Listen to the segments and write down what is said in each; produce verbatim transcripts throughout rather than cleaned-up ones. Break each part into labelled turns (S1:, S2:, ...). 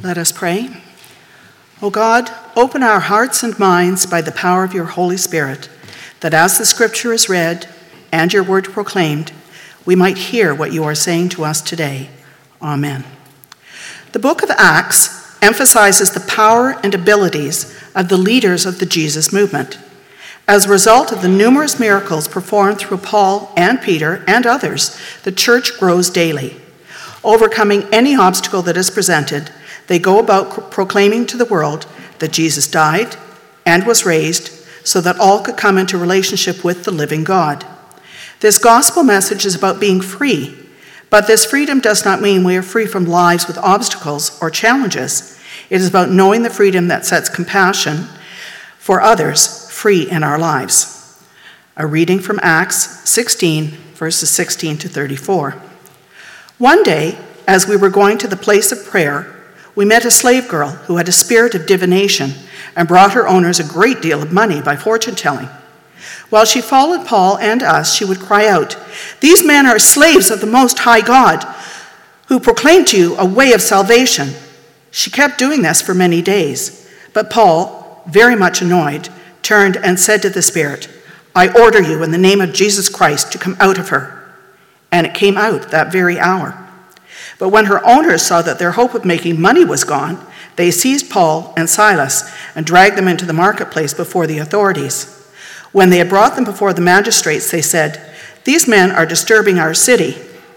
S1: Let us pray. O God, open our hearts and minds by the power of your Holy Spirit, that as the scripture is read and your word proclaimed, we might hear what you are saying to us today. Amen. The book of Acts emphasizes the power and abilities of the leaders of the Jesus movement. As a result of the numerous miracles performed through Paul and Peter and others, the church grows daily. Overcoming any obstacle that is presented, they go about proclaiming to the world that Jesus died and was raised so that all could come into relationship with the living God. This gospel message is about being free, but this freedom does not mean we are free from lives with obstacles or challenges. It is about knowing the freedom that sets compassion for others free in our lives. A reading from Acts sixteen, verses sixteen to thirty-four. One day, as we were going to the place of prayer, we met a slave girl who had a spirit of divination and brought her owners a great deal of money by fortune-telling. While she followed Paul and us, she would cry out, "These men are slaves of the Most High God, who proclaim to you a way of salvation." She kept doing this for many days, but Paul, very much annoyed, turned and said to the spirit, "I order you in the name of Jesus Christ to come out of her." And it came out that very hour. But when her owners saw that their hope of making money was gone, they seized Paul and Silas and dragged them into the marketplace before the authorities. When they had brought them before the magistrates, they said, "These men are disturbing our city.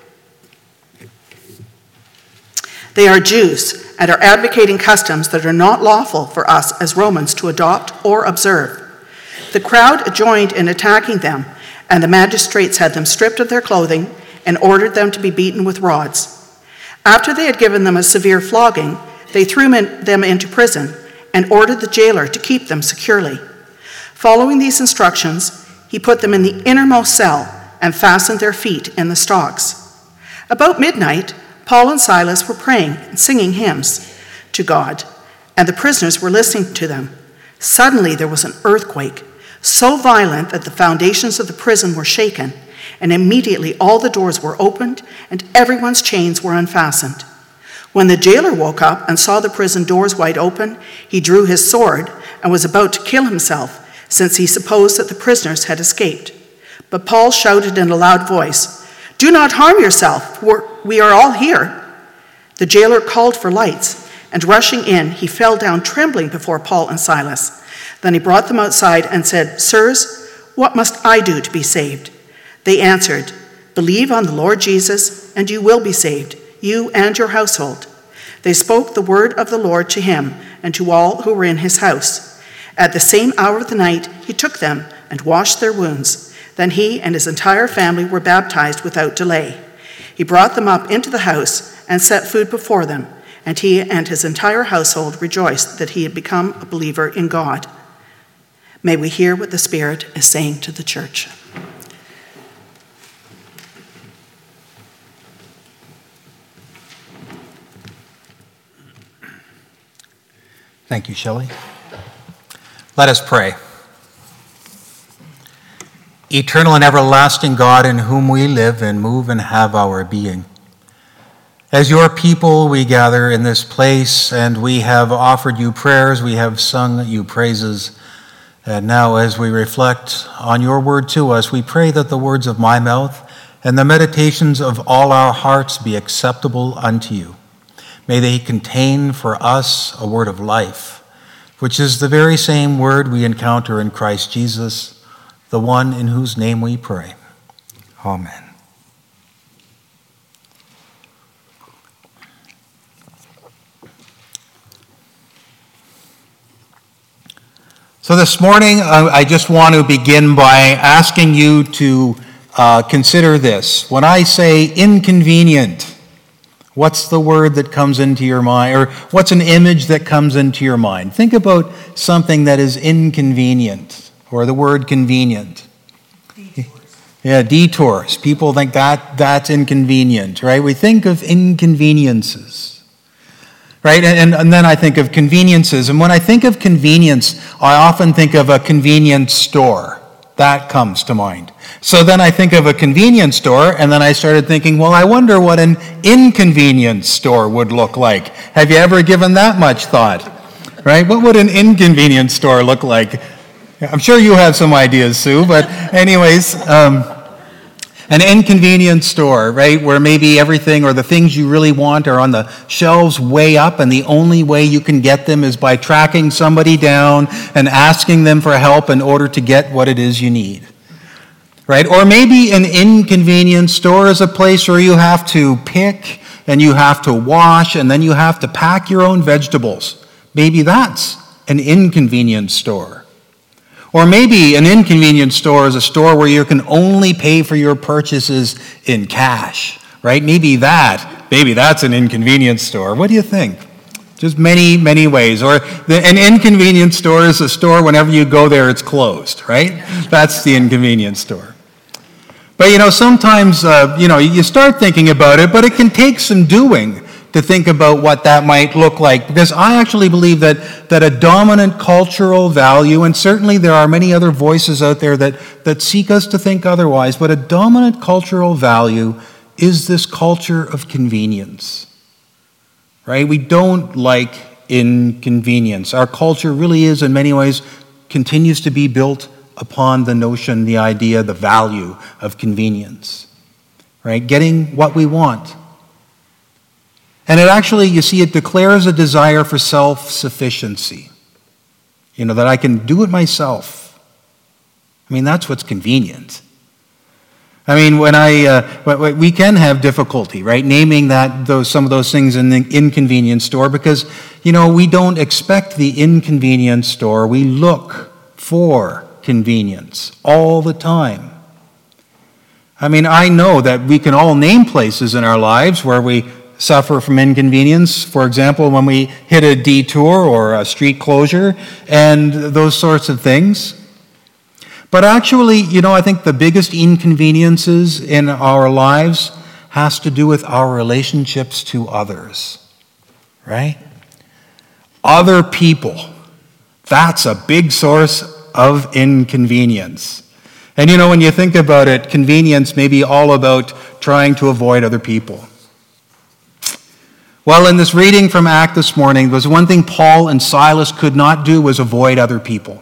S1: They are Jews and are advocating customs that are not lawful for us as Romans to adopt or observe." The crowd joined in attacking them, and the magistrates had them stripped of their clothing and ordered them to be beaten with rods. After they had given them a severe flogging, they threw them into prison and ordered the jailer to keep them securely. Following these instructions, he put them in the innermost cell and fastened their feet in the stocks. About midnight, Paul and Silas were praying and singing hymns to God, and the prisoners were listening to them. Suddenly there was an earthquake, so violent that the foundations of the prison were shaken, and immediately all the doors were opened and everyone's chains were unfastened. When the jailer woke up and saw the prison doors wide open, he drew his sword and was about to kill himself, since he supposed that the prisoners had escaped. But Paul shouted in a loud voice, "Do not harm yourself, for we are all here." The jailer called for lights, and rushing in, he fell down trembling before Paul and Silas. Then he brought them outside and said, "Sirs, what must I do to be saved?" They answered, "Believe on the Lord Jesus, and you will be saved, you and your household." They spoke the word of the Lord to him and to all who were in his house. At the same hour of the night, he took them and washed their wounds. Then he and his entire family were baptized without delay. He brought them up into the house and set food before them, and he and his entire household rejoiced that he had become a believer in God. May we hear what the Spirit is saying to the church.
S2: Thank you, Shelley. Let us pray. Eternal and everlasting God, in whom we live and move and have our being. As your people, we gather in this place, and we have offered you prayers, we have sung you praises. And now, as we reflect on your word to us, we pray that the words of my mouth and the meditations of all our hearts be acceptable unto you. May they contain for us a word of life, which is the very same word we encounter in Christ Jesus, the one in whose name we pray. Amen. So this morning, I just want to begin by asking you to uh, consider this. When I say inconvenient, what's the word that comes into your mind? Or what's an image that comes into your mind? Think about something that is inconvenient, or the word convenient. Detours. Yeah, detours. People think that that's inconvenient, right? We think of inconveniences, right? And, and then I think of conveniences. And when I think of convenience, I often think of a convenience store. That comes to mind. So then I think of a convenience store, and then I started thinking, well, I wonder what an inconvenience store would look like. Have you ever given that much thought? Right? What would an inconvenience store look like? I'm sure you have some ideas, Sue, but anyways, um, an inconvenience store, right, where maybe everything or the things you really want are on the shelves way up, and the only way you can get them is by tracking somebody down and asking them for help in order to get what it is you need, right? Or maybe an inconvenience store is a place where you have to pick and you have to wash and then you have to pack your own vegetables. Maybe that's an inconvenience store. Or maybe an inconvenience store is a store where you can only pay for your purchases in cash, right? Maybe that, maybe that's an inconvenience store. What do you think? Just many, many ways. Or the, an inconvenience store is a store whenever you go there, it's closed, right? That's the inconvenience store. But, you know, sometimes, uh, you know, you start thinking about it, but it can take some doing to think about what that might look like, because I actually believe that, that a dominant cultural value, and certainly there are many other voices out there that, that seek us to think otherwise, but a dominant cultural value is this culture of convenience, right? We don't like inconvenience. Our culture really is, in many ways, continues to be built upon the notion, the idea, the value of convenience, right? Getting what we want. And it actually, you see, it declares a desire for self-sufficiency. You know, that I can do it myself. I mean, that's what's convenient. I mean, when I, uh, we can have difficulty, right, naming that those some of those things in the inconvenience store because, you know, we don't expect the inconvenience store. We look for convenience all the time. I mean, I know that we can all name places in our lives where we suffer from inconvenience. For example, when we hit a detour or a street closure and those sorts of things. But actually, you know, I think the biggest inconveniences in our lives has to do with our relationships to others, right? Other people. That's a big source of inconvenience. And you know, when you think about it, convenience may be all about trying to avoid other people. Well, in this reading from Acts this morning, there was one thing Paul and Silas could not do was avoid other people.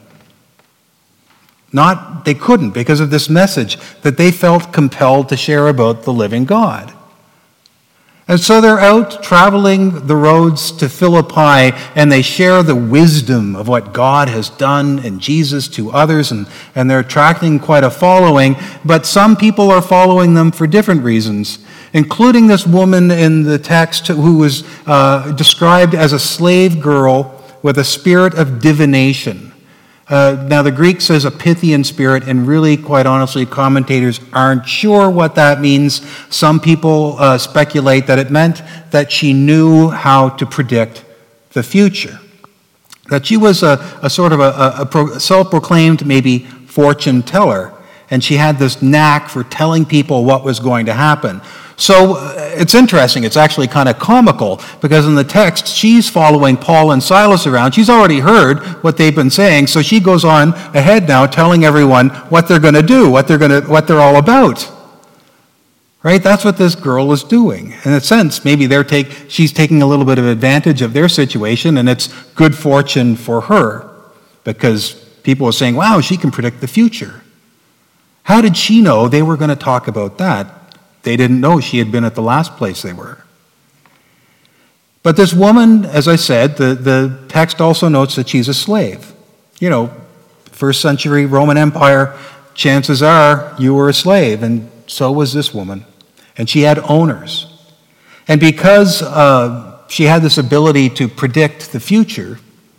S2: Not, they couldn't because of this message that they felt compelled to share about the living God. And so they're out traveling the roads to Philippi, and they share the wisdom of what God has done in Jesus to others, and, and they're attracting quite a following, but some people are following them for different reasons, including this woman in the text who was uh, described as a slave girl with a spirit of divination. Uh, now, the Greek says a Pythian spirit, and really, quite honestly, commentators aren't sure what that means. Some people uh, speculate that it meant that she knew how to predict the future. That she was a, a sort of a, a, a self-proclaimed, maybe, fortune teller, and she had this knack for telling people what was going to happen. So it's interesting. It's actually kind of comical because in the text, she's following Paul and Silas around. She's already heard what they've been saying, so she goes on ahead now telling everyone what they're going to do, what they're going to, what they're all about. Right? That's what this girl is doing. In a sense, maybe they're take, she's taking a little bit of advantage of their situation, and it's good fortune for her because people are saying, wow, she can predict the future. How did she know they were going to talk about that? They didn't know she had been at the last place they were. But this woman, as I said, the, the text also notes that she's a slave. You know, first century Roman Empire, chances are you were a slave, and so was this woman. And she had owners. And because uh, she had this ability to predict the future,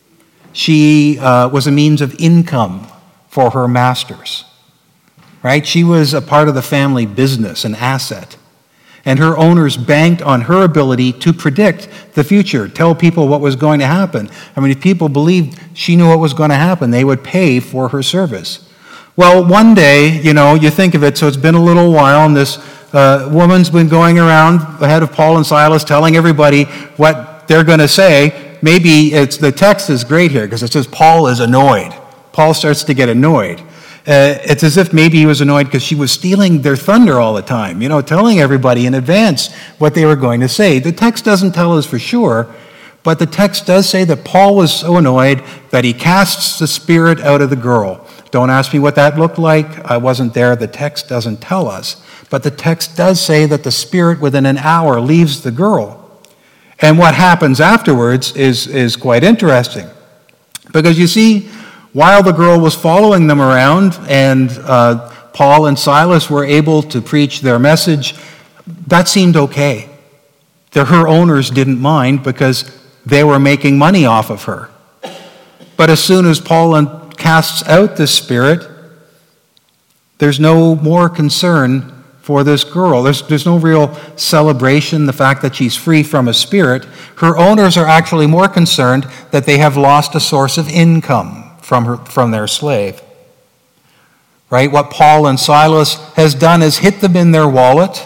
S2: she uh, was a means of income for her masters. Right? She was a part of the family business, an asset. And her owners banked on her ability to predict the future, tell people what was going to happen. I mean, if people believed she knew what was going to happen, they would pay for her service. Well, one day, you know, you think of it, so it's been a little while, and this uh, woman's been going around ahead of Paul and Silas telling everybody what they're going to say. Maybe it's the text is great here because it says Paul is annoyed. Paul starts to get annoyed. Uh, it's as if maybe he was annoyed because she was stealing their thunder all the time, you know, telling everybody in advance what they were going to say. The text doesn't tell us for sure, but the text does say that Paul was so annoyed that he casts the spirit out of the girl. Don't ask me what that looked like. I wasn't there. The text doesn't tell us. But the text does say that the spirit within an hour leaves the girl. And what happens afterwards is, is quite interesting. Because you see, while the girl was following them around and uh, Paul and Silas were able to preach their message, that seemed okay. The, her owners didn't mind because they were making money off of her. But as soon as Paul casts out the spirit, there's no more concern for this girl. There's, there's no real celebration, the fact that she's free from a spirit. Her owners are actually more concerned that they have lost a source of income from her, from their slave. Right? What Paul and Silas has done is hit them in their wallet,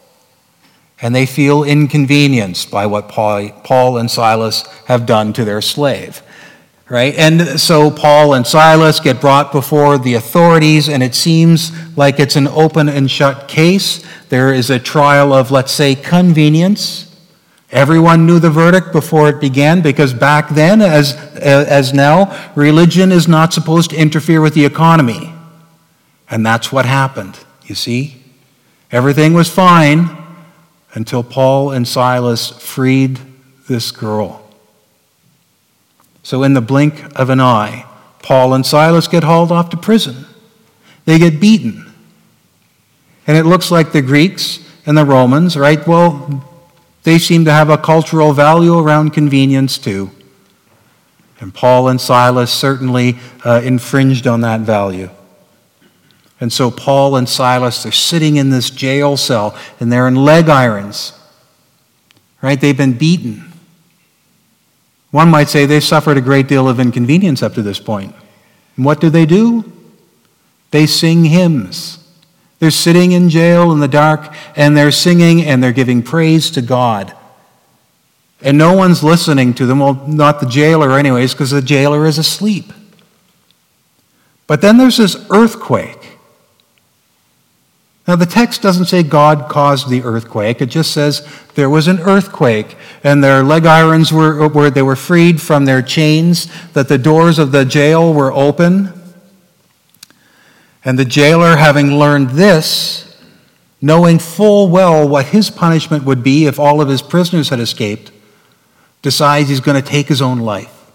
S2: and they feel inconvenienced by what Paul, Paul and Silas have done to their slave. Right? And so Paul and Silas get brought before the authorities, and it seems like it's an open and shut case. There is a trial of, let's say, convenience. Everyone knew the verdict before it began, because back then, as, as now, religion is not supposed to interfere with the economy. And that's what happened, you see? Everything was fine until Paul and Silas freed this girl. So in the blink of an eye, Paul and Silas get hauled off to prison. They get beaten. And it looks like the Greeks and the Romans, right? Well, they seem to have a cultural value around convenience too. And Paul and Silas certainly uh, infringed on that value. And so Paul and Silas, they're sitting in this jail cell, and they're in leg irons. Right? They've been beaten. One might say they suffered a great deal of inconvenience up to this point. And what do they do? They sing hymns. They're sitting in jail in the dark, and they're singing, and they're giving praise to God. And no one's listening to them, well, not the jailer anyways, because the jailer is asleep. But then there's this earthquake. Now, the text doesn't say God caused the earthquake. It just says there was an earthquake, and their leg irons were, were they were freed from their chains, that the doors of the jail were open. And the jailer, having learned this, knowing full well what his punishment would be if all of his prisoners had escaped, decides he's going to take his own life.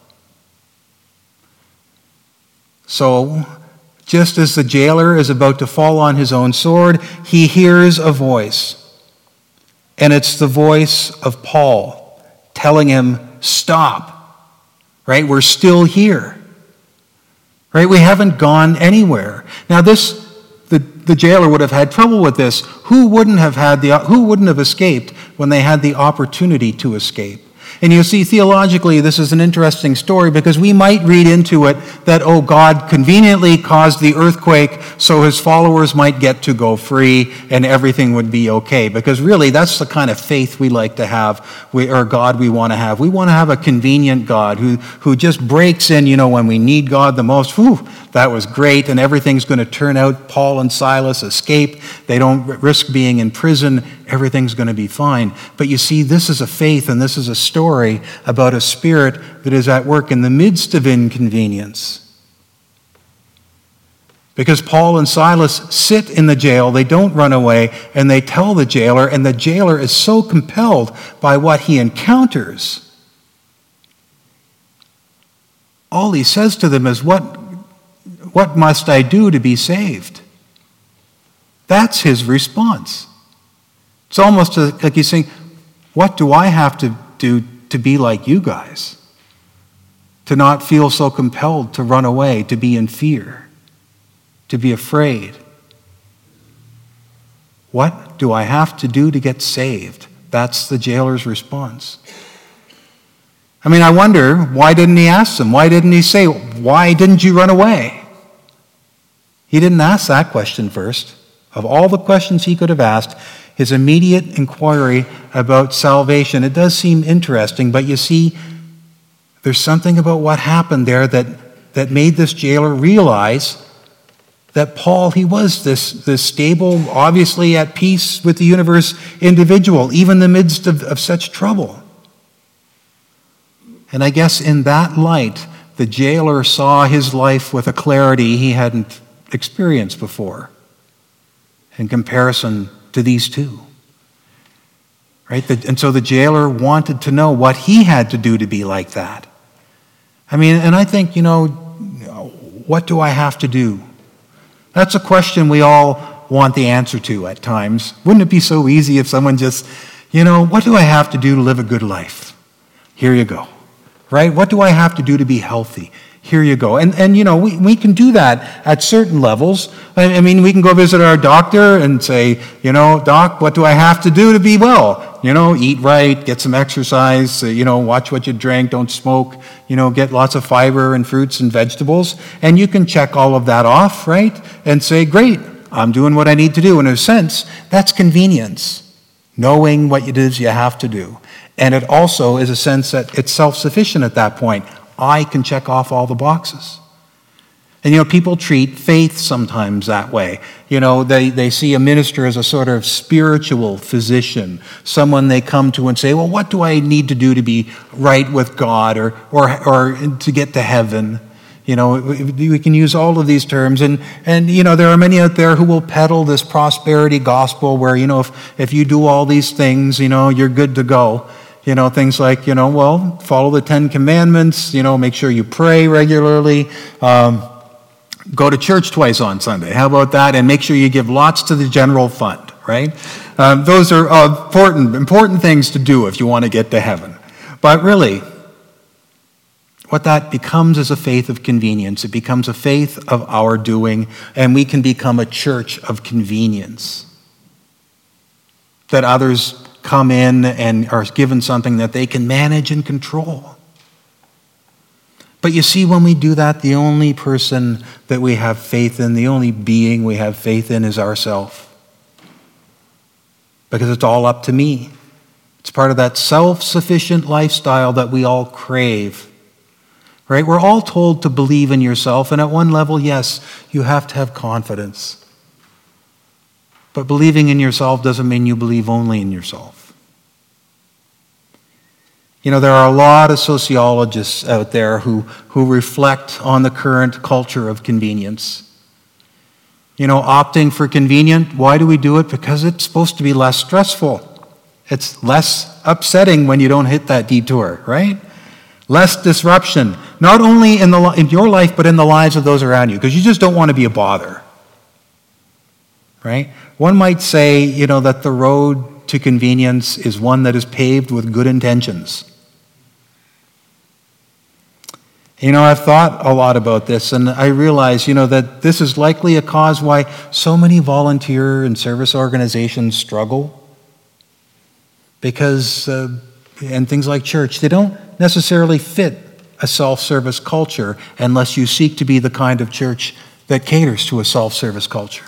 S2: So, just as the jailer is about to fall on his own sword, he hears a voice. And it's the voice of Paul telling him, stop. Right? We're still here. Right? We haven't gone anywhere. Now this, the, the jailer would have had trouble with this. Who wouldn't have had the, who wouldn't have escaped when they had the opportunity to escape? And you see, theologically, this is an interesting story because we might read into it that, oh, God conveniently caused the earthquake so his followers might get to go free and everything would be okay. Because really, that's the kind of faith we like to have, we, or God we want to have. We want to have a convenient God who, who just breaks in, you know, when we need God the most. Whew, that was great, and everything's going to turn out. Paul and Silas escape. They don't risk being in prison. Everything's going to be fine. But you see, this is a faith, and this is a story about a spirit that is at work in the midst of inconvenience. Because Paul and Silas sit in the jail, they don't run away, and they tell the jailer, and the jailer is so compelled by what he encounters. All he says to them is, what, what must I do to be saved? That's his response. It's almost like he's saying, what do I have to do to be like you guys? To not feel so compelled to run away, to be in fear, to be afraid. What do I have to do to get saved? That's the jailer's response. I mean, I wonder, why didn't he ask them? Why didn't he say, why didn't you run away? He didn't ask that question first. Of all the questions he could have asked, his immediate inquiry about salvation, it does seem interesting, but you see, there's something about what happened there that, that made this jailer realize that Paul, he was this, this stable, obviously at peace with the universe individual, even in the midst of, of such trouble. And I guess in that light, the jailer saw his life with a clarity he hadn't experienced before in comparison to these two. Right? And so the jailer wanted to know what he had to do to be like that. I mean, and I think, you know, what do I have to do? That's a question we all want the answer to at times. Wouldn't it be so easy if someone just, you know, what do I have to do to live a good life? Here you go. Right? What do I have to do to be healthy? Here you go. And, and you know, we, we can do that at certain levels. I, I mean, we can go visit our doctor and say, you know, doc, what do I have to do to be well? You know, eat right, get some exercise, uh, you know, watch what you drink, don't smoke, you know, get lots of fiber and fruits and vegetables. And you can check all of that off, right? And say, great, I'm doing what I need to do. In a sense, that's convenience, knowing what it is you have to do. And it also is a sense that it's self-sufficient at that point. I can check off all the boxes. And, you know, people treat faith sometimes that way. You know, they, they see a minister as a sort of spiritual physician, someone they come to and say, well, what do I need to do to be right with God or, or, or to get to heaven? You know, we can use all of these terms. And, and, you know, there are many out there who will peddle this prosperity gospel where, you know, if, if you do all these things, you know, you're good to go. You know, things like, you know, well, follow the Ten Commandments, you know, make sure you pray regularly, um, go to church twice on Sunday. How about that? And make sure you give lots to the general fund, right? Um, those are uh, important, important things to do if you want to get to heaven. But really, what that becomes is a faith of convenience. It becomes a faith of our doing, and we can become a church of convenience. That others come in and are given something that they can manage and control. But you see, when we do that, the only person that we have faith in, the only being we have faith in is ourself. Because it's all up to me. It's part of that self-sufficient lifestyle that we all crave. Right? We're all told to believe in yourself, and at one level, yes, you have to have confidence. But believing in yourself doesn't mean you believe only in yourself. You know, there are a lot of sociologists out there who, who reflect on the current culture of convenience. You know, opting for convenient, why do we do it? Because it's supposed to be less stressful. It's less upsetting when you don't hit that detour, right? Less disruption, not only in, the, in your life, but in the lives of those around you, because you just don't want to be a bother, right? One might say, you know, that the road to convenience is one that is paved with good intentions. You know, I've thought a lot about this, and I realize, you know, that this is likely a cause why so many volunteer and service organizations struggle. Because, uh, and things like church, they don't necessarily fit a self-service culture unless you seek to be the kind of church that caters to a self-service culture.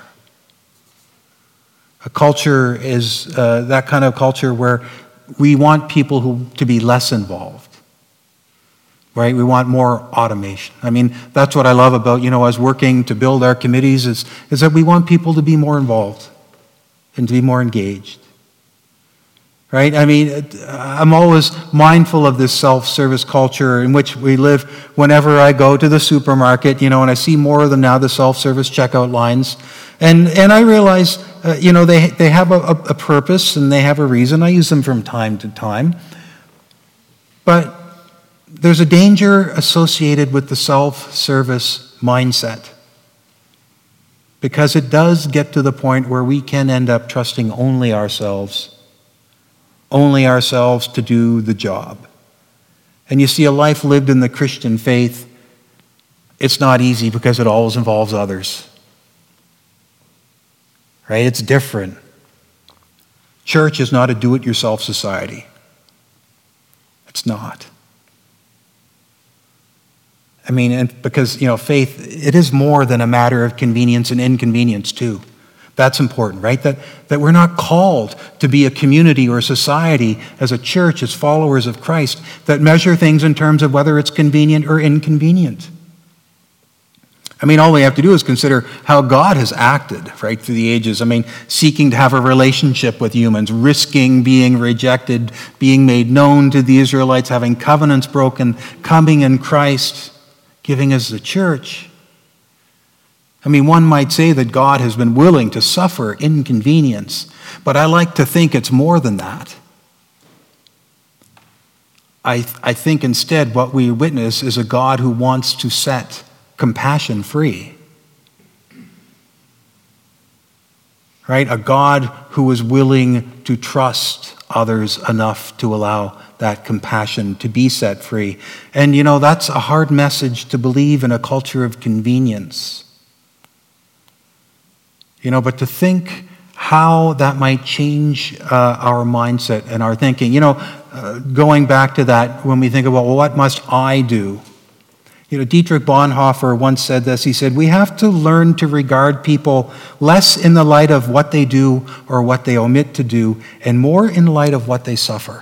S2: A culture is uh, that kind of culture where we want people who to be less involved, right? We want more automation. I mean, that's what I love about, you know, us working to build our committees is, is that we want people to be more involved and to be more engaged, right? I mean, I'm always mindful of this self-service culture in which we live whenever I go to the supermarket, you know, and I see more of them now, the self-service checkout lines. And and I realize, uh, you know, they they have a, a purpose and they have a reason. I use them from time to time. But there's a danger associated with the self-service mindset. Because it does get to the point where we can end up trusting only ourselves. Only ourselves to do the job. And you see, a life lived in the Christian faith, it's not easy because it always involves others. Right? It's different. Church is not a do-it-yourself society. It's not. I mean, and because, you know, faith, it is more than a matter of convenience and inconvenience too. That's important, right? That, that we're not called to be a community or a society as a church, as followers of Christ, that measure things in terms of whether it's convenient or inconvenient. I mean, all we have to do is consider how God has acted, right, through the ages. I mean, seeking to have a relationship with humans, risking being rejected, being made known to the Israelites, having covenants broken, coming in Christ, giving us the church. I mean, one might say that God has been willing to suffer inconvenience, but I like to think it's more than that. I, I think instead what we witness is a God who wants to set compassion free. Right? A God who is willing to trust others enough to allow that compassion to be set free. And you know, that's a hard message to believe in a culture of convenience. You know, but to think how that might change uh, our mindset and our thinking. You know, uh, going back to that, when we think about, well, what must I do? You know, Dietrich Bonhoeffer once said this. He said, we have to learn to regard people less in the light of what they do or what they omit to do, and more in light of what they suffer.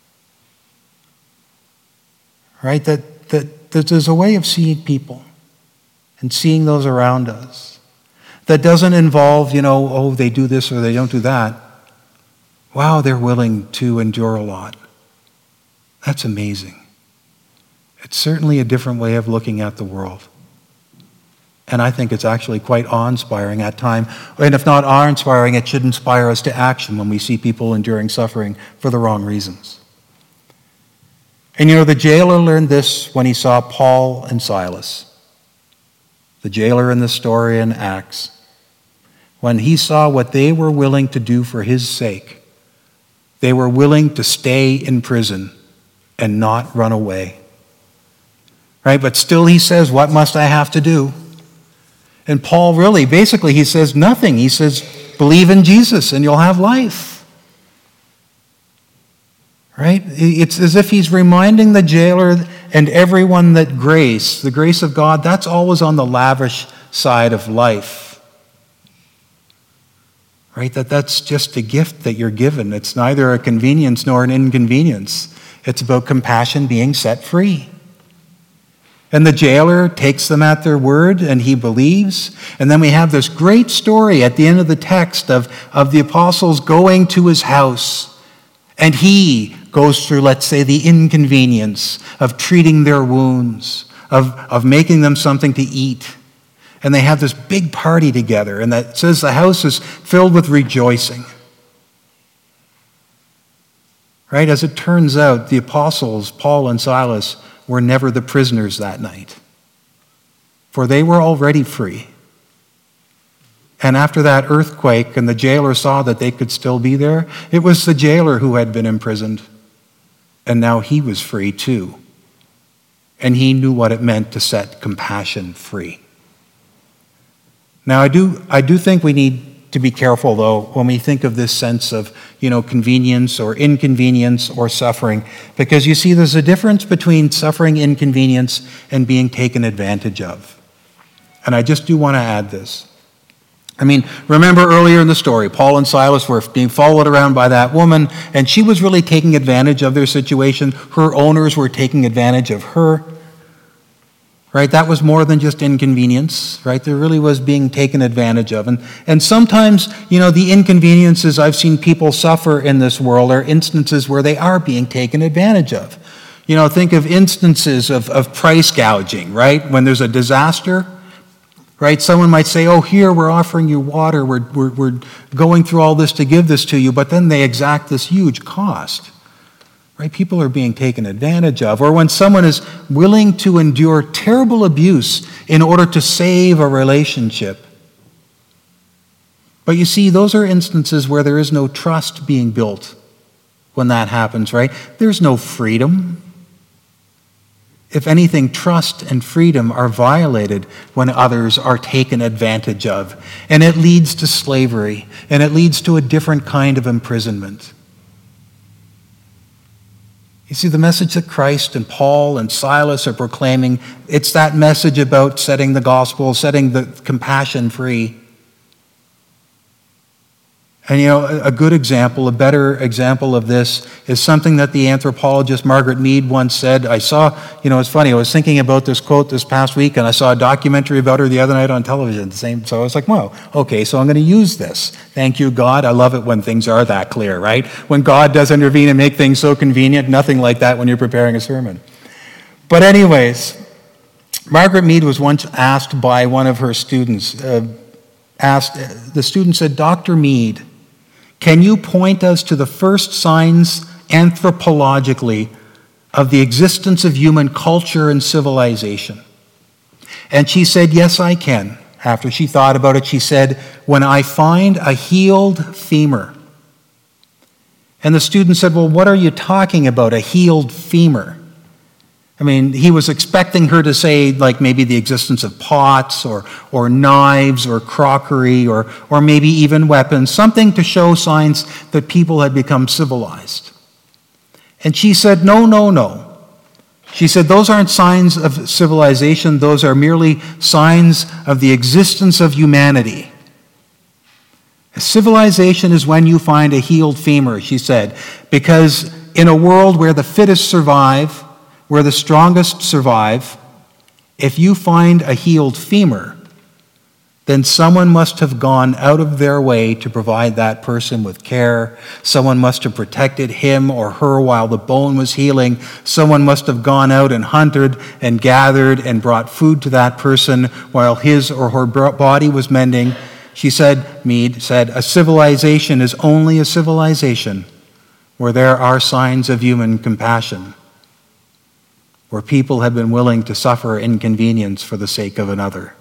S2: Right? That, that, that there's a way of seeing people and seeing those around us that doesn't involve, you know, oh, they do this or they don't do that. Wow, they're willing to endure a lot. That's amazing. It's certainly a different way of looking at the world. And I think it's actually quite awe-inspiring at times. And if not awe-inspiring, it should inspire us to action when we see people enduring suffering for the wrong reasons. And you know, the jailer learned this when he saw Paul and Silas. The jailer in the story in Acts. When he saw what they were willing to do for his sake, they were willing to stay in prison and not run away. Right? But still he says, what must I have to do? And Paul really, basically, he says nothing. He says, believe in Jesus and you'll have life. Right? It's as if he's reminding the jailer and everyone that grace, the grace of God, that's always on the lavish side of life. Right? That that's just a gift that you're given. It's neither a convenience nor an inconvenience. It's about compassion being set free. And the jailer takes them at their word and he believes. And then we have this great story at the end of the text of, of the apostles going to his house. And he goes through, let's say, the inconvenience of treating their wounds, of, of making them something to eat. And they have this big party together. And that says the house is filled with rejoicing. Right? As it turns out, the apostles, Paul and Silas, were never the prisoners that night. For they were already free. And after that earthquake and the jailer saw that they could still be there, it was the jailer who had been imprisoned. And now he was free too. And he knew what it meant to set compassion free. Now I do, I do think we need to be careful though when we think of this sense of, you know, convenience or inconvenience or suffering. Because you see there's a difference between suffering, inconvenience, and being taken advantage of. And I just do want to add this. I mean, remember earlier in the story, Paul and Silas were being followed around by that woman, and she was really taking advantage of their situation. Her owners were taking advantage of her. Right? That was more than just inconvenience, right? There really was being taken advantage of. And, and sometimes, you know, the inconveniences I've seen people suffer in this world are instances where they are being taken advantage of. You know, think of instances of, of price gouging, right? When there's a disaster, right? Someone might say, oh, here, we're offering you water. We're, we're, we're going through all this to give this to you. But then they exact this huge cost. Right? People are being taken advantage of. Or when someone is willing to endure terrible abuse in order to save a relationship. But you see, those are instances where there is no trust being built when that happens, right? There's no freedom. If anything, trust and freedom are violated when others are taken advantage of. And it leads to slavery, and it leads to a different kind of imprisonment. You see, the message that Christ and Paul and Silas are proclaiming, it's that message about setting the gospel, setting the compassion free. And you know, a good example, a better example of this is something that the anthropologist Margaret Mead once said. I saw, you know, it's funny, I was thinking about this quote this past week, and I saw a documentary about her the other night on television. The same, so I was like, wow, okay, so I'm going to use this. Thank you, God. I love it when things are that clear, right? When God does intervene and make things so convenient, nothing like that when you're preparing a sermon. But anyways, Margaret Mead was once asked by one of her students, uh, asked, the student said, Doctor Mead, can you point us to the first signs anthropologically of the existence of human culture and civilization? And she said, yes, I can. After she thought about it, she said, when I find a healed femur. And the student said, well, what are you talking about, a healed femur? I mean, he was expecting her to say, like, maybe the existence of pots or, or knives or crockery or, or maybe even weapons, something to show signs that people had become civilized. And she said, no, no, no. She said, those aren't signs of civilization. Those are merely signs of the existence of humanity. Civilization is when you find a healed femur, she said, because in a world where the fittest survive, where the strongest survive, if you find a healed femur, then someone must have gone out of their way to provide that person with care. Someone must have protected him or her while the bone was healing. Someone must have gone out and hunted and gathered and brought food to that person while his or her body was mending. She said, Mead said, a civilization is only a civilization where there are signs of human compassion, where people have been willing to suffer inconvenience for the sake of another.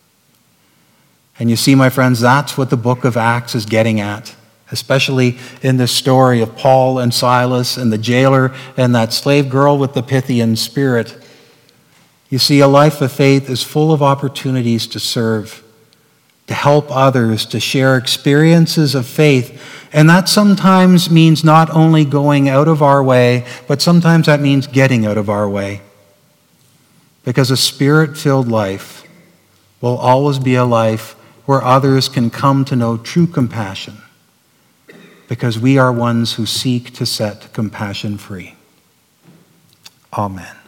S2: And you see, my friends, that's what the book of Acts is getting at, especially in this story of Paul and Silas and the jailer and that slave girl with the Pythian spirit. You see, a life of faith is full of opportunities to serve, to help others, to share experiences of faith. And that sometimes means not only going out of our way, but sometimes that means getting out of our way. Because a spirit-filled life will always be a life where others can come to know true compassion, because we are ones who seek to set compassion free. Amen.